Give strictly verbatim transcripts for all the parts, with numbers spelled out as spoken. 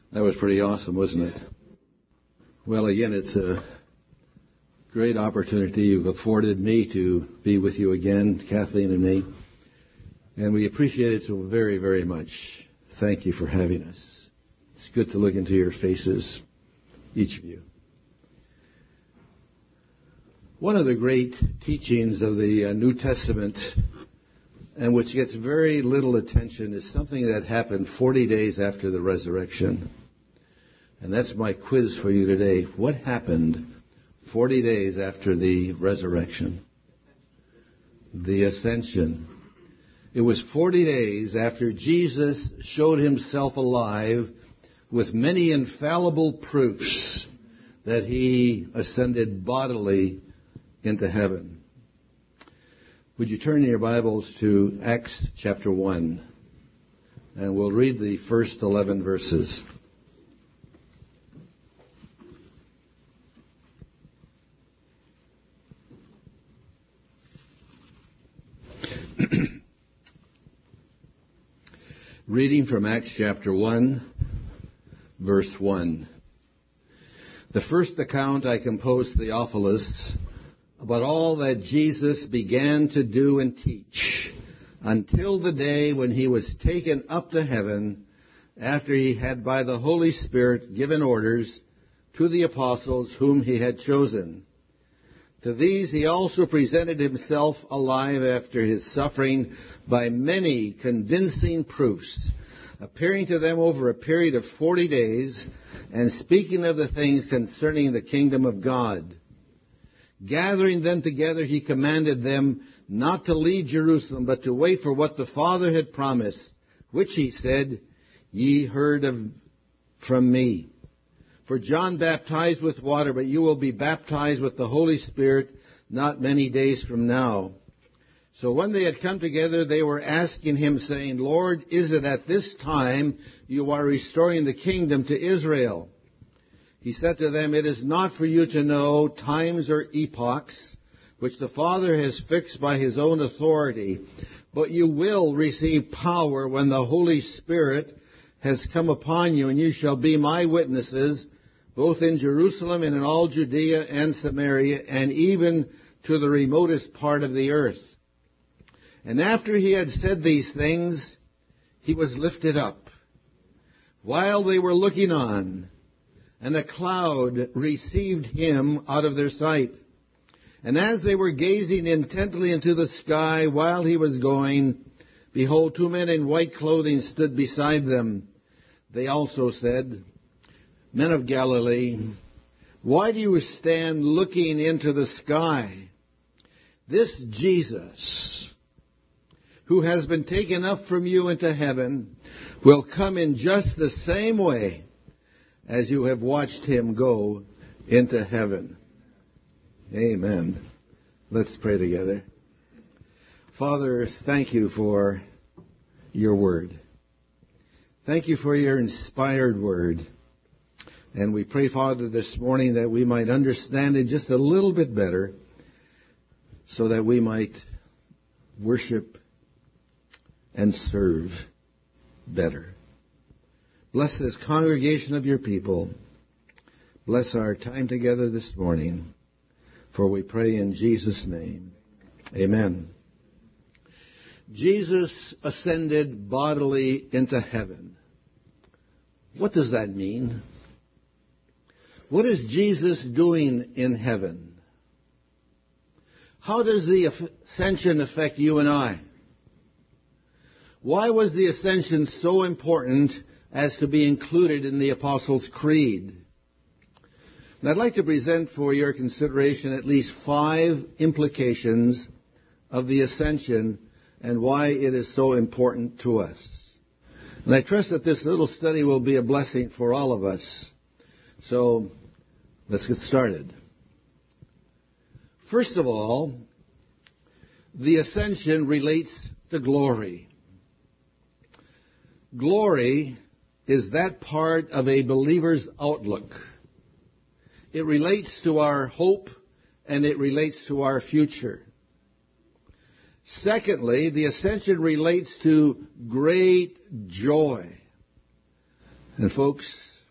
That was pretty awesome, wasn't it? Well, again, it's a great opportunity you've afforded me to be with you again, Kathleen and me. And we appreciate it so very, very much. Thank you for having us. It's good to look into your faces, each of you. One of the great teachings of the New Testament, and which gets very little attention, is something that happened forty days after the resurrection. And that's my quiz for you today. What happened forty days after the resurrection? The ascension. It was forty days after Jesus showed himself alive with many infallible proofs that he ascended bodily into heaven. Would you turn your Bibles to Acts chapter one, and we'll read the first eleven verses. Reading from Acts chapter one, verse one. The first account I composed, Theophilus, about all that Jesus began to do and teach until the day when he was taken up to heaven, after he had by the Holy Spirit given orders to the apostles whom he had chosen. To these he also presented himself alive after his suffering by many convincing proofs, appearing to them over a period of forty days, and speaking of the things concerning the kingdom of God. Gathering them together, he commanded them not to leave Jerusalem, but to wait for what the Father had promised, which he said, "Ye heard of from me. For John baptized with water, but you will be baptized with the Holy Spirit not many days from now." So when they had come together, they were asking him, saying, "Lord, is it at this time you are restoring the kingdom to Israel?" He said to them, "It is not for you to know times or epochs, which the Father has fixed by his own authority, but you will receive power when the Holy Spirit has come upon you, and you shall be my witnesses, both in Jerusalem and in all Judea and Samaria, and even to the remotest part of the earth." And after he had said these things, he was lifted up, while they were looking on, and a cloud received him out of their sight. And as they were gazing intently into the sky while he was going, behold, two men in white clothing stood beside them. They also said, "Men of Galilee, why do you stand looking into the sky? This Jesus, who has been taken up from you into heaven, will come in just the same way as you have watched him go into heaven." Amen. Let's pray together. Father, thank you for your word. Thank you for your inspired word. And we pray, Father, this morning that we might understand it just a little bit better, so that we might worship and serve better. Bless this congregation of your people. Bless our time together this morning. For we pray in Jesus' name. Amen. Jesus ascended bodily into heaven. What does that mean? What is Jesus doing in heaven? How does the ascension affect you and I? Why was the ascension so important as to be included in the Apostles' Creed? And I'd like to present for your consideration at least five implications of the ascension and why it is so important to us. And I trust that this little study will be a blessing for all of us. So let's get started. First of all, the ascension relates to glory. Glory is that part of a believer's outlook. It relates to our hope and it relates to our future. Secondly, the ascension relates to great joy. And folks,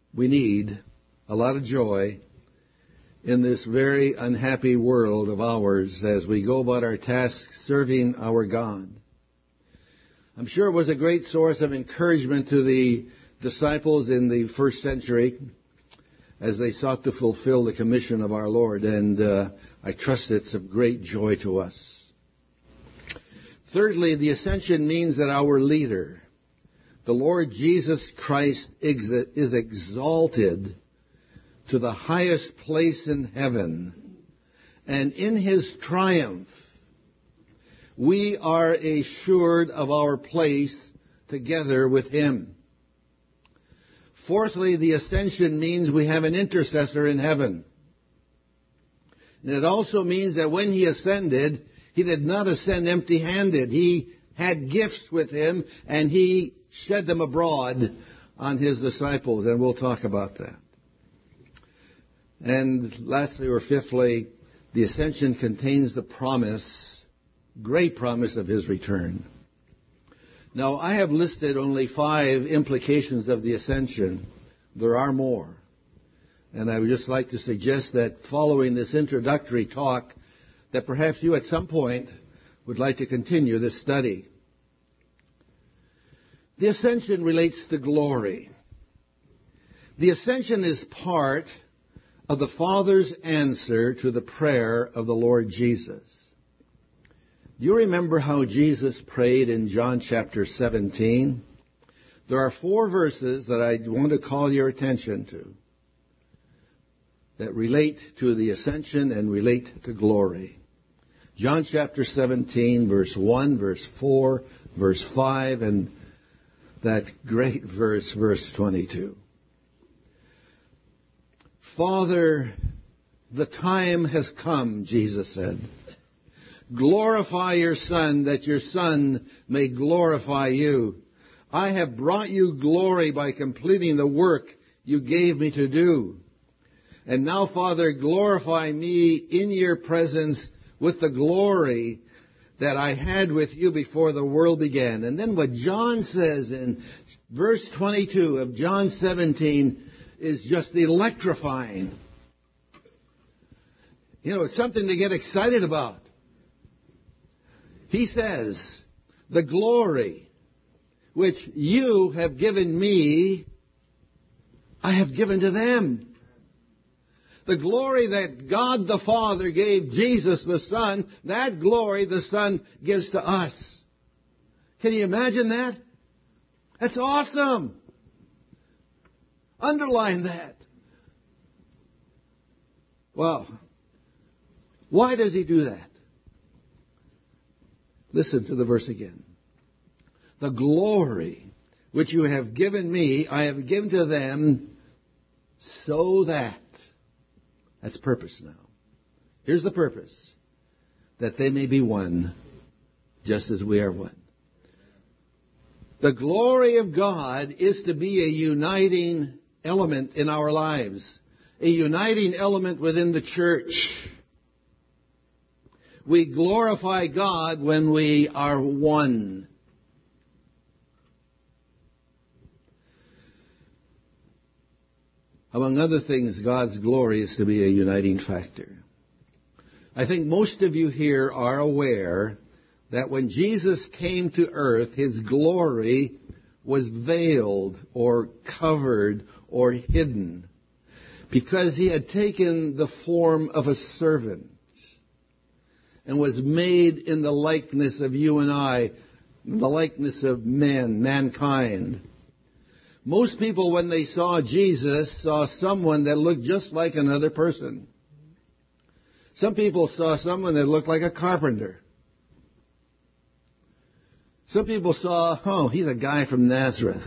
we need a lot of joy in this very unhappy world of ours as we go about our tasks serving our God. I'm sure it was a great source of encouragement to the disciples in the first century as they sought to fulfill the commission of our Lord, and uh, I trust it's of great joy to us. Thirdly, the ascension means that our leader, the Lord Jesus Christ, is exalted to the highest place in heaven, and in his triumph, we are assured of our place together with him. Fourthly, the ascension means we have an intercessor in heaven. And it also means that when he ascended, he did not ascend empty-handed. He had gifts with him, and he shed them abroad on his disciples, and we'll talk about that. And lastly, or fifthly, the ascension contains the promise, great promise of his return. Now, I have listed only five implications of the ascension. There are more. And I would just like to suggest that following this introductory talk, that perhaps you at some point would like to continue this study. The ascension relates to glory. The ascension is part of the Father's answer to the prayer of the Lord Jesus. Do you remember how Jesus prayed in John chapter seventeen? There are four verses that I want to call your attention to that relate to the ascension and relate to glory. John chapter seventeen, verse one, verse four, verse five, and that great verse, verse twenty-two. Father, the time has come, Jesus said. Glorify your Son, that your Son may glorify you. I have brought you glory by completing the work you gave me to do. And now, Father, glorify me in your presence with the glory that I had with you before the world began. And then what John says in verse twenty-two of John seventeen is just electrifying. You know, it's something to get excited about. He says, the glory which you have given me, I have given to them. The glory that God the Father gave Jesus the Son, that glory the Son gives to us. Can you imagine that? That's awesome. Underline that. Well, why does he do that? Listen to the verse again. The glory which you have given me, I have given to them so that. That's purpose now. Here's the purpose. That they may be one, just as we are one. The glory of God is to be a uniting element in our lives. A uniting element within the church. We glorify God when we are one. Among other things, God's glory is to be a uniting factor. I think most of you here are aware that when Jesus came to earth, his glory was veiled or covered or hidden because he had taken the form of a servant and was made in the likeness of you and I, the likeness of men, mankind. Most people, when they saw Jesus, saw someone that looked just like another person. Some people saw someone that looked like a carpenter. Some people saw, oh, he's a guy from Nazareth.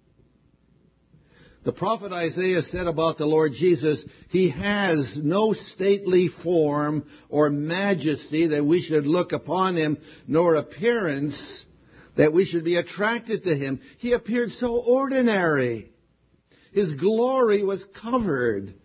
The prophet Isaiah said about the Lord Jesus, he has no stately form or majesty that we should look upon him, nor appearance that we should be attracted to him. He appeared so ordinary. His glory was covered.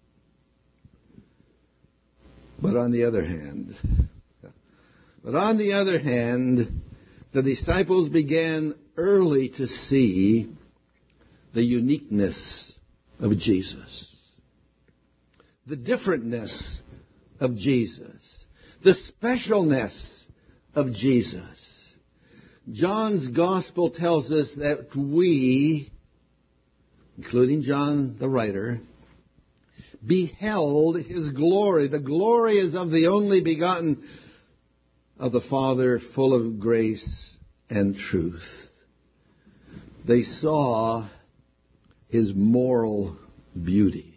But on the other hand, but on the other hand, the disciples began early to see the uniqueness of Jesus. The differentness of Jesus. The specialness of Jesus. John's gospel tells us that we, including John the writer, beheld his glory. The glory is of the only begotten of the Father, full of grace and truth. They saw his moral beauty.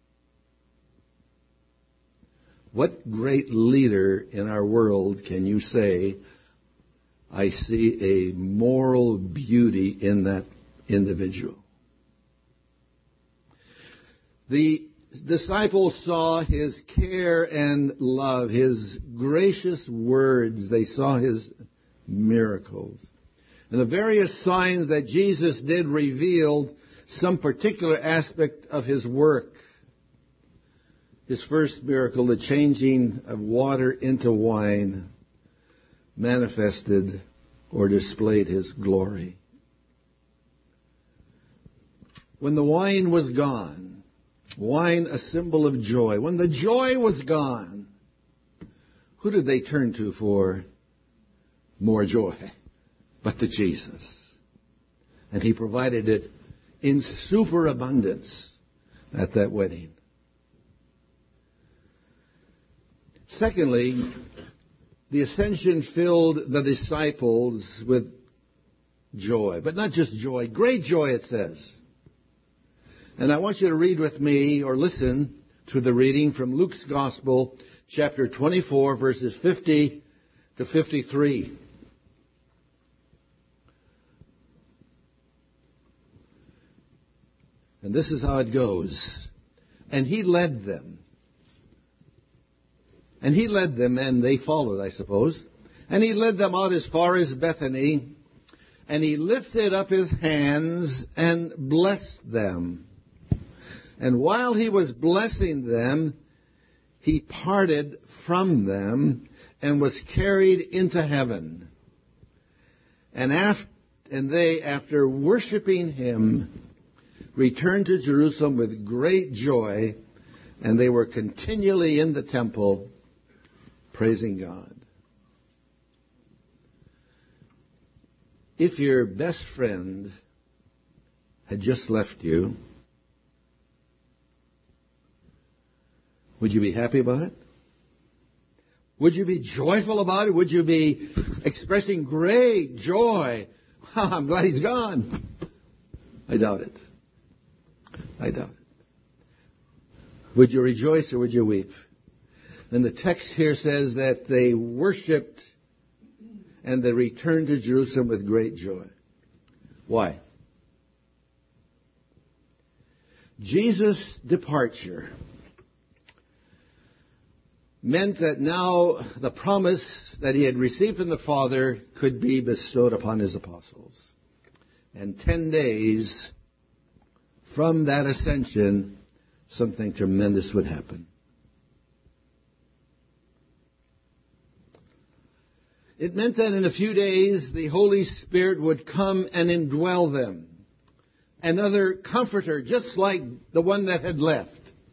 What great leader in our world can you say, I see a moral beauty in that individual? The disciples saw his care and love, his gracious words. They saw his miracles. And the various signs that Jesus did revealed some particular aspect of his work. His first miracle, the changing of water into wine, manifested or displayed his glory. When the wine was gone, wine a symbol of joy, when the joy was gone, who did they turn to for more joy but to Jesus? And he provided it in superabundance at that wedding. Secondly, the ascension filled the disciples with joy. But not just joy, great joy, it says. And I want you to read with me, or listen to the reading from Luke's Gospel, chapter twenty-four, verses fifty to fifty-three. And this is how it goes. And he led them. And he led them, and they followed, I suppose. And he led them out as far as Bethany, and he lifted up his hands and blessed them. And while he was blessing them, he parted from them and was carried into heaven. And, after, and they, after worshiping him, returned to Jerusalem with great joy, and they were continually in the temple, praising God. If your best friend had just left you, would you be happy about it? Would you be joyful about it? Would you be expressing great joy? I'm glad he's gone. I doubt it. I doubt it. Would you rejoice or would you weep? And the text here says that they worshipped and they returned to Jerusalem with great joy. Why? Jesus' departure meant that now the promise that he had received from the Father could be bestowed upon his apostles. And ten days from that ascension, something tremendous would happen. It meant that in a few days, the Holy Spirit would come and indwell them. Another comforter, just like the one that had left.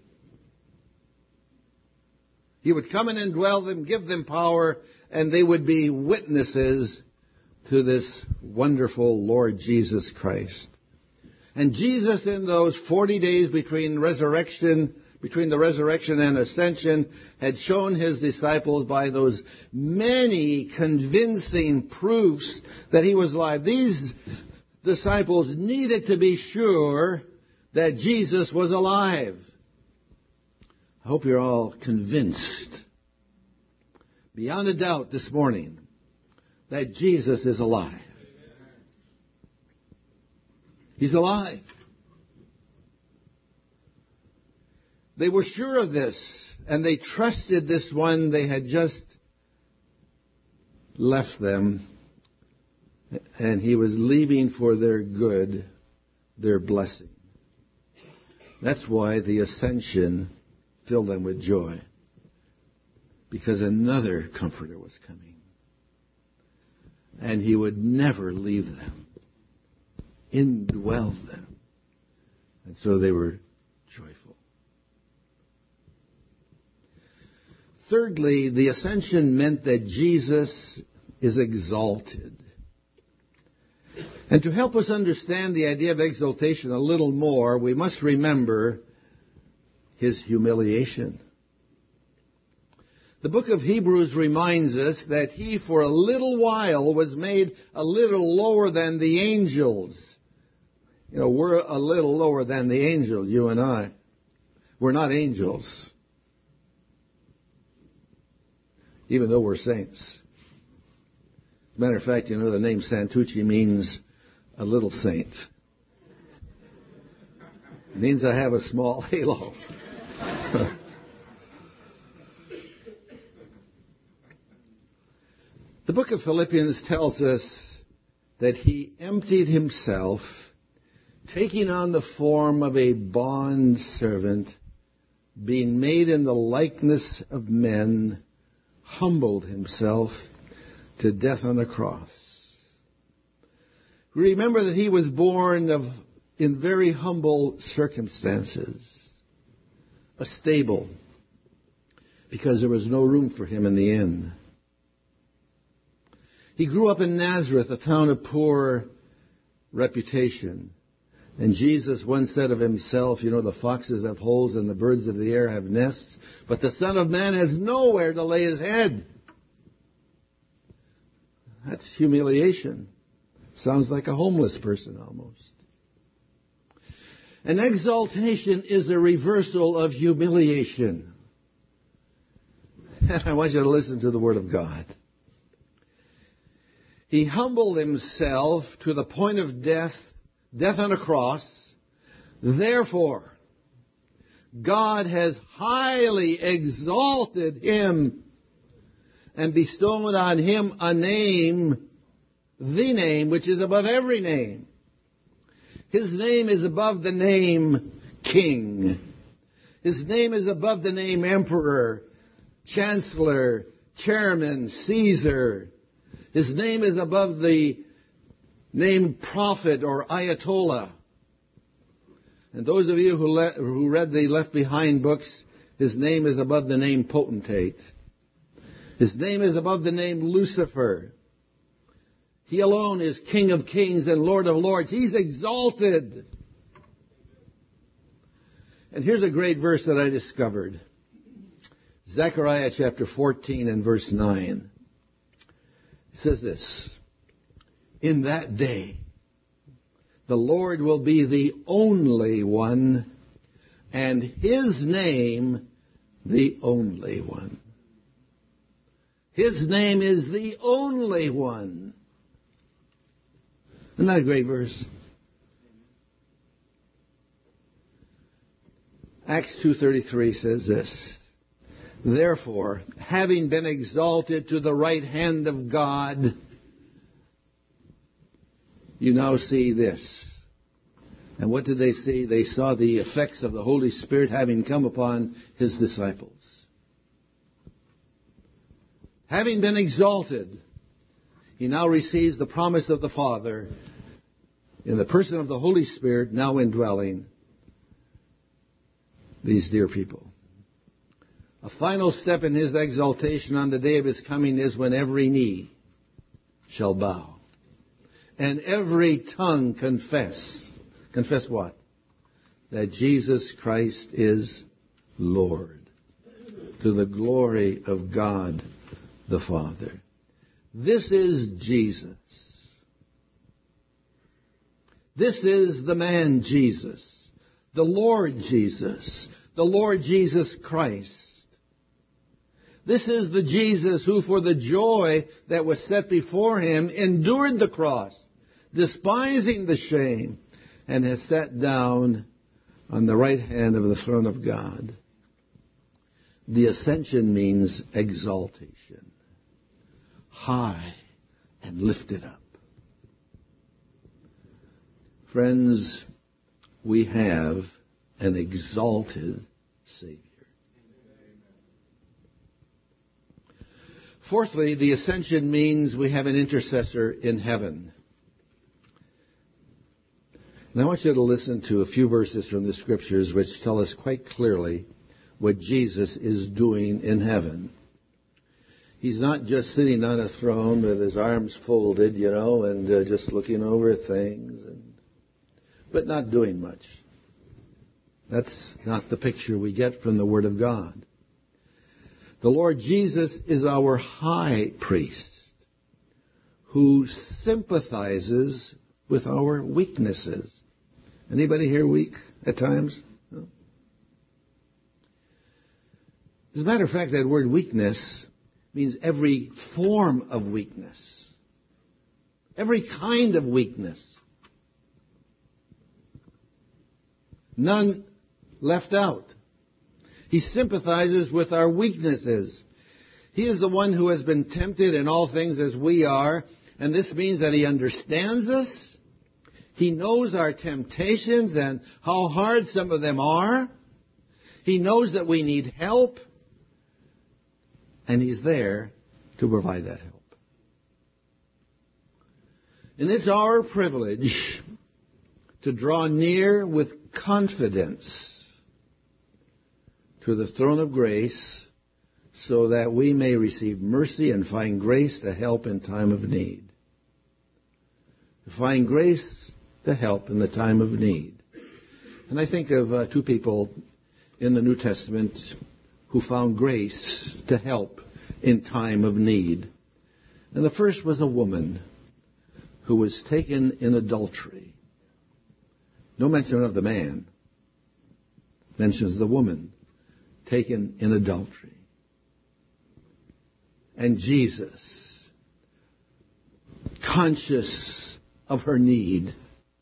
He would come and indwell them, give them power, and they would be witnesses to this wonderful Lord Jesus Christ. And Jesus, in those forty days between resurrection, between the resurrection and ascension, had shown his disciples by those many convincing proofs that he was alive. These disciples needed to be sure that Jesus was alive. I hope you're all convinced, beyond a doubt this morning, that Jesus is alive. He's alive. They were sure of this, and they trusted this one they had just left them, and he was leaving for their good, their blessing. That's why the ascension filled them with joy, because another comforter was coming, and he would never leave them, indwell them. And so they were Thirdly, the ascension meant that Jesus is exalted. And to help us understand the idea of exaltation a little more, we must remember his humiliation. The book of Hebrews reminds us that he for a little while was made a little lower than the angels. You know, we're a little lower than the angels, you and I. We're not angels, even though we're saints. As a matter of fact, you know, the name Santucci means a little saint. It means I have a small halo. The book of Philippians tells us that he emptied himself, taking on the form of a bond servant, being made in the likeness of men, humbled himself to death on the cross. Remember that he was born of, in very humble circumstances, a stable, because there was no room for him in the inn. He grew up in Nazareth, a town of poor reputation. And Jesus once said of himself, you know, the foxes have holes and the birds of the air have nests, but the Son of Man has nowhere to lay his head. That's humiliation. Sounds like a homeless person almost. An exaltation is a reversal of humiliation. And I want you to listen to the Word of God. He humbled himself to the point of death, death on a cross. Therefore, God has highly exalted him and bestowed on him a name, the name which is above every name. His name is above the name King. His name is above the name Emperor, Chancellor, Chairman, Caesar. His name is above the name Prophet or Ayatollah. And those of you who, le- who read the Left Behind books, his name is above the name Potentate. His name is above the name Lucifer. He alone is King of Kings and Lord of Lords. He's exalted. And here's a great verse that I discovered. Zechariah chapter fourteen and verse nine. It says this, in that day, the Lord will be the only one, and his name the only one. His name is the only one. Isn't that a great verse? Acts two thirty-three says this, therefore, having been exalted to the right hand of God, you now see this. And what did they see? They saw the effects of the Holy Spirit having come upon his disciples. Having been exalted, he now receives the promise of the Father in the person of the Holy Spirit now indwelling these dear people. A final step in his exaltation on the day of his coming is when every knee shall bow and every tongue confess. Confess what? That Jesus Christ is Lord, to the glory of God the Father. This is Jesus. This is the man Jesus, the Lord Jesus, the Lord Jesus Christ. This is the Jesus who, for the joy that was set before him, endured the cross, despising the shame, and has sat down on the right hand of the throne of God. The ascension means exaltation, high and lifted up. Friends, we have an exalted Savior. Fourthly, the ascension means we have an intercessor in heaven. And I want you to listen to a few verses from the Scriptures which tell us quite clearly what Jesus is doing in heaven. He's not just sitting on a throne with his arms folded, you know, and uh, just looking over things, and, but not doing much. That's not the picture we get from the Word of God. The Lord Jesus is our high priest who sympathizes with our weaknesses. Anybody here weak at times? No? As a matter of fact, that word weakness means every form of weakness. Every kind of weakness. None left out. He sympathizes with our weaknesses. He is the one who has been tempted in all things as we are, and this means that he understands us. He knows our temptations and how hard some of them are. He knows that we need help. And he's there to provide that help. And it's our privilege to draw near with confidence to the throne of grace so that we may receive mercy and find grace to help in time of need. To find grace to help in the time of need. And I think of uh, two people in the New Testament who found grace to help in time of need. And the first was a woman who was taken in adultery. No mention of the man. Mentions the woman taken in adultery. And Jesus, conscious of her need,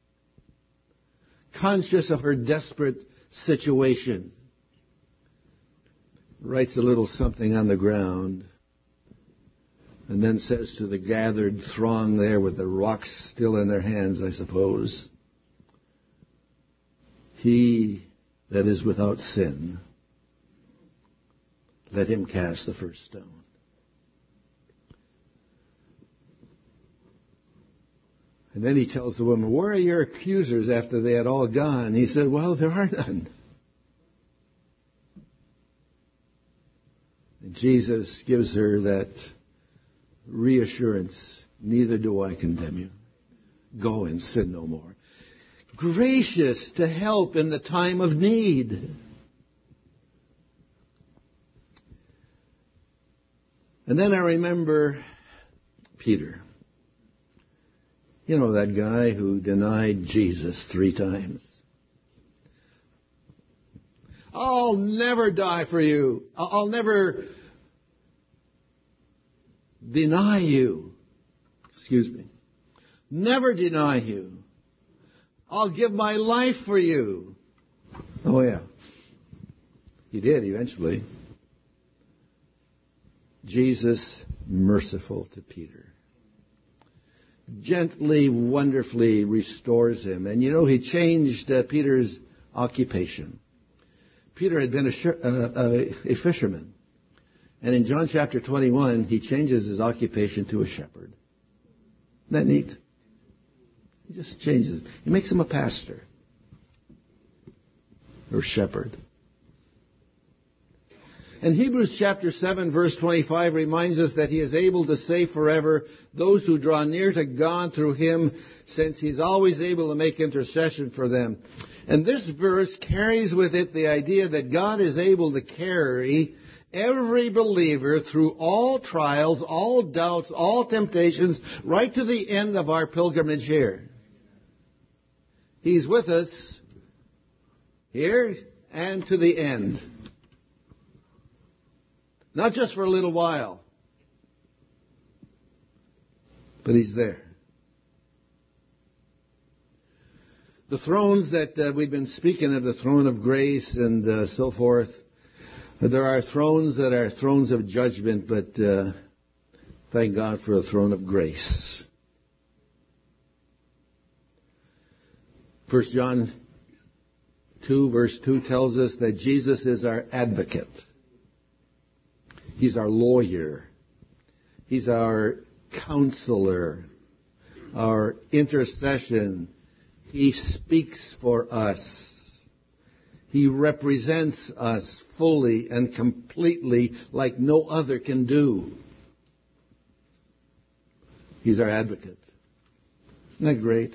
conscious of her desperate situation, writes a little something on the ground and then says to the gathered throng there with the rocks still in their hands, I suppose, he that is without sin, let him cast the first stone. And then he tells the woman, where are your accusers after they had all gone? He said, well, there are none. And Jesus gives her that reassurance, neither do I condemn you. Go and sin no more. Gracious to help in the time of need. And then I remember Peter. You know, that guy who denied Jesus three times. I'll never die for you. I'll never deny you. Excuse me. Never deny you. I'll give my life for you. Oh, yeah. He did eventually. Jesus, merciful to Peter. Gently, wonderfully restores him. And you know, he changed uh, Peter's occupation. Peter had been a, sh- uh, uh, a fisherman. And in John chapter twenty-one, he changes his occupation to a shepherd. Isn't that neat? He just changes it. He makes him a pastor. Or shepherd. And Hebrews chapter seven, verse twenty-five reminds us that he is able to save forever those who draw near to God through him, since he's always able to make intercession for them. And this verse carries with it the idea that God is able to carry every believer through all trials, all doubts, all temptations, right to the end of our pilgrimage here. He's with us here and to the end. Not just for a little while, but he's there. The thrones that uh, we've been speaking of, the throne of grace and uh, so forth, there are thrones that are thrones of judgment, but uh, thank God for a throne of grace. First John two, verse two tells us that Jesus is our advocate. He's our lawyer. He's our counselor, our intercession. He speaks for us. He represents us fully and completely like no other can do. He's our advocate. Isn't that great?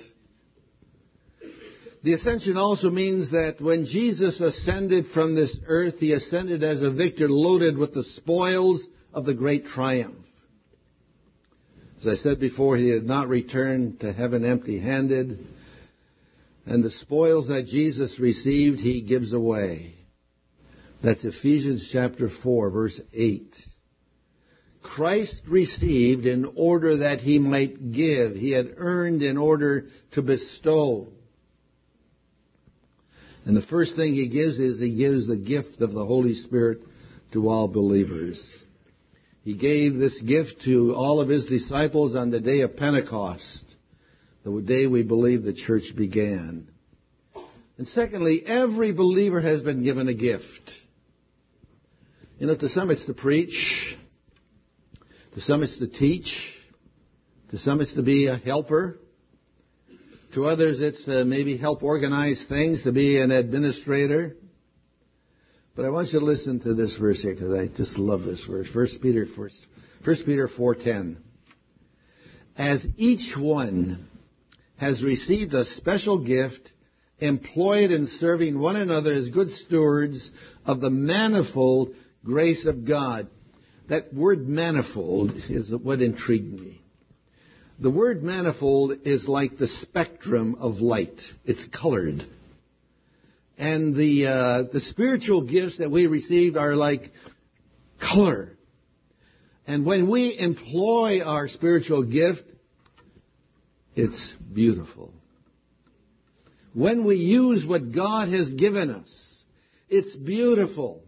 The ascension also means that when Jesus ascended from this earth, he ascended as a victor loaded with the spoils of the great triumph. As I said before, he did not return to heaven empty-handed. And the spoils that Jesus received, he gives away. That's Ephesians chapter four, verse eight. Christ received in order that he might give. He had earned in order to bestow. And the first thing he gives is he gives the gift of the Holy Spirit to all believers. He gave this gift to all of his disciples on the day of Pentecost, the day we believe the church began. And secondly, every believer has been given a gift. You know, to some it's to preach, to some it's to teach, to some it's to be a helper, to others it's to maybe help organize things, to be an administrator. But I want you to listen to this verse here because I just love this verse. First Peter, First Peter four ten. As each one has received a special gift, employ it in serving one another as good stewards of the manifold grace of God. That word manifold is what intrigued me. The word manifold is like the spectrum of light. It's colored. And the uh, the spiritual gifts that we received are like color. And when we employ our spiritual gift, it's beautiful. When we use what God has given us, it's beautiful.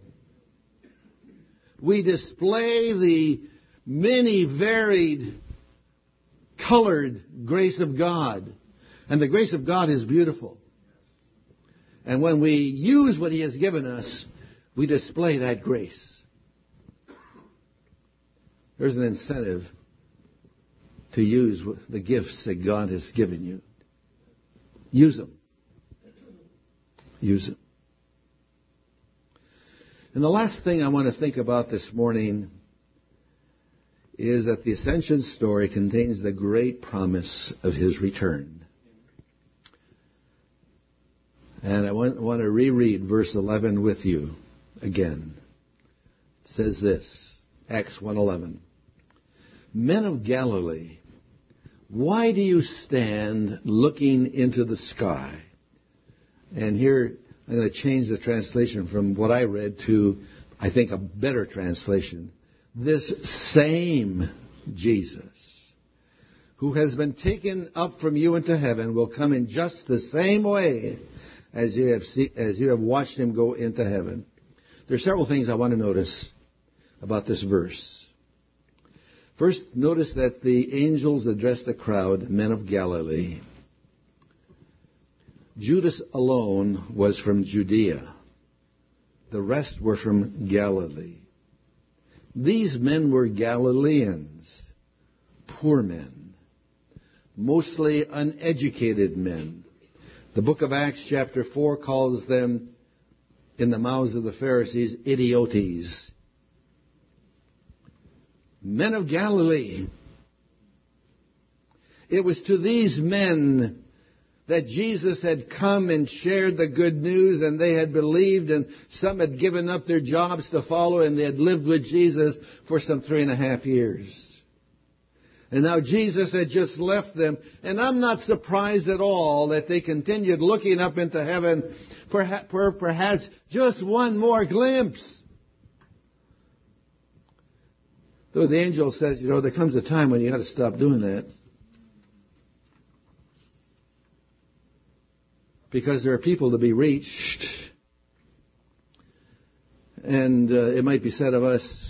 We display the many varied, colored grace of God. And the grace of God is beautiful. And when we use what he has given us, we display that grace. There's an incentive to use the gifts that God has given you. Use them. Use them. And the last thing I want to think about this morning is that the ascension story contains the great promise of his return. And I want, want to reread verse eleven with you again. It says this, Acts one eleven. Men of Galilee, why do you stand looking into the sky? And here I'm going to change the translation from what I read to, I think, a better translation. This same Jesus, who has been taken up from you into heaven, will come in just the same way as you have see, as you have watched him go into heaven. There are several things I want to notice about this verse. First, notice that the angels addressed the crowd, men of Galilee. Judas alone was from Judea. The rest were from Galilee. These men were Galileans, poor men, mostly uneducated men. The book of Acts chapter four calls them, in the mouths of the Pharisees, idiotes. Men of Galilee. It was to these men that Jesus had come and shared the good news, and they had believed, and some had given up their jobs to follow, and they had lived with Jesus for some three and a half years. And now Jesus had just left them, and I'm not surprised at all that they continued looking up into heaven for, for perhaps just one more glimpse. Though the angel says, you know, there comes a time when you got to stop doing that. Because there are people to be reached. And uh, it might be said of us,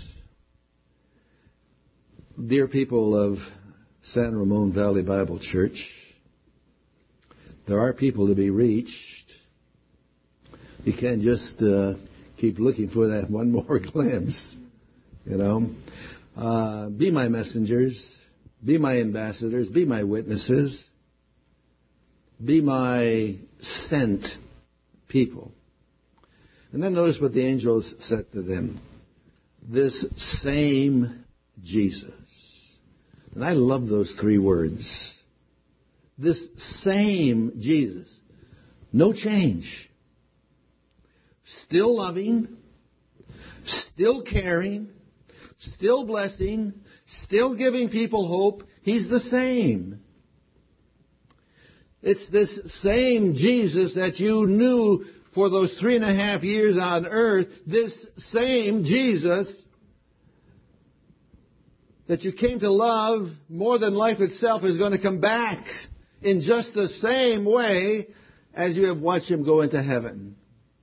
dear people of San Ramon Valley Bible Church, there are people to be reached. You can't just uh, keep looking for that one more glimpse, you know. Uh, be my messengers, be my ambassadors, be my witnesses, be my sent people. And then notice what the angels said to them. This same Jesus. And I love those three words. This same Jesus. No change. Still loving, still caring, still blessing, still giving people hope. He's the same. It's this same Jesus that you knew for those three and a half years on earth. This same Jesus that you came to love more than life itself is going to come back in just the same way as you have watched him go into heaven.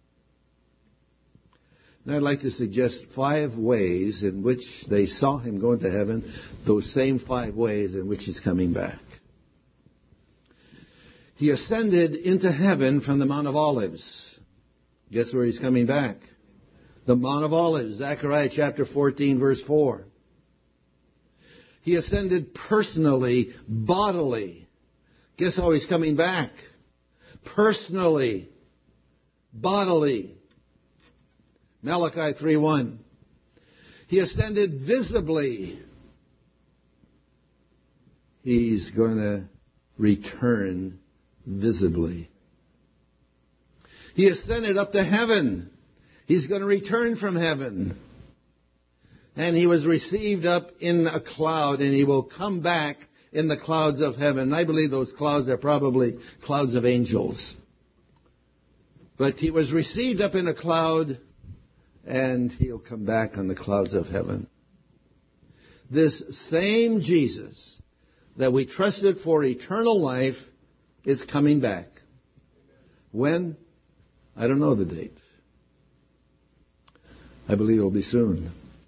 And I'd like to suggest five ways in which they saw him go into heaven, those same five ways in which he's coming back. He ascended into heaven from the Mount of Olives. Guess where he's coming back? The Mount of Olives, Zechariah chapter fourteen, verse four. He ascended personally, bodily. Guess how he's coming back? Personally, bodily. Malachi three one. He ascended visibly. He's going to return visibly. He ascended up to heaven. He's going to return from heaven. And he was received up in a cloud, and he will come back in the clouds of heaven. I believe those clouds are probably clouds of angels. But he was received up in a cloud, and he'll come back on the clouds of heaven. This same Jesus that we trusted for eternal life is coming back. When? I don't know the date. I believe it will be soon.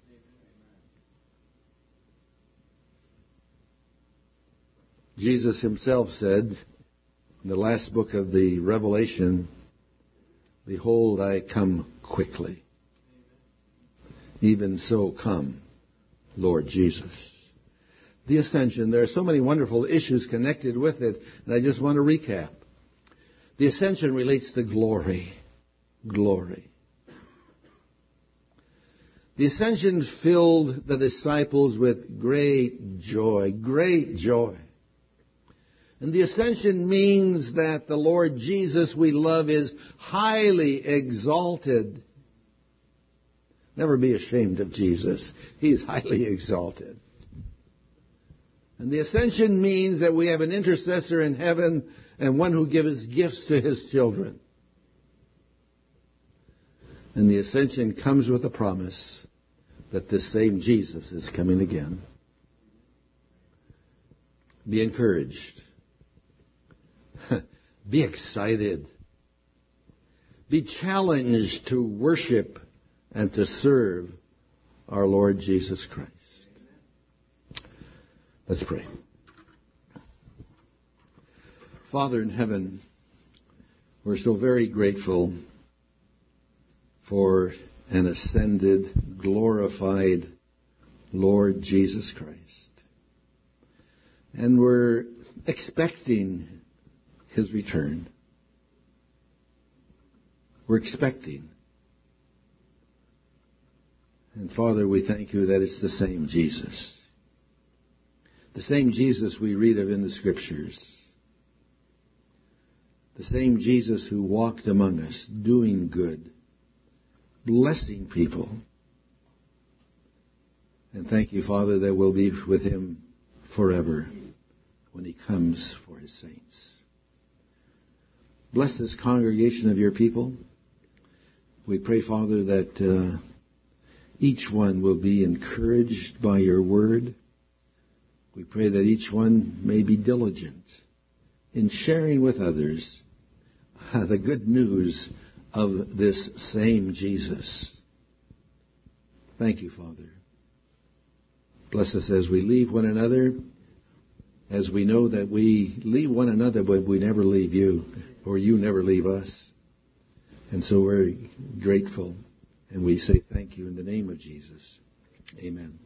Jesus himself said in the last book of the Revelation, "Behold, I come quickly. Even so come, Lord Jesus." The ascension, there are so many wonderful issues connected with it, and I just want to recap. The ascension relates to glory. Glory. The ascension filled the disciples with great joy, great joy. And the ascension means that the Lord Jesus we love is highly exalted. Never be ashamed of Jesus. He is highly exalted. And the ascension means that we have an intercessor in heaven and one who gives gifts to his children. And the ascension comes with a promise that this same Jesus is coming again. Be encouraged. Be excited. Be challenged to worship and to serve our Lord Jesus Christ. Let's pray. Father in heaven, we're so very grateful for an ascended, glorified Lord Jesus Christ. And we're expecting his return. We're expecting. And Father, we thank you that it's the same Jesus. The same Jesus we read of in the Scriptures. The same Jesus who walked among us, doing good, blessing people. And thank you, Father, that we'll be with him forever when he comes for his saints. Bless this congregation of your people. We pray, Father, that uh, each one will be encouraged by your word. We pray that each one may be diligent in sharing with others uh, the good news of this same Jesus. Thank you, Father. Bless us as we leave one another, as we know that we leave one another, but we never leave you, or you never leave us. And so we're grateful, and we say thank you in the name of Jesus. Amen.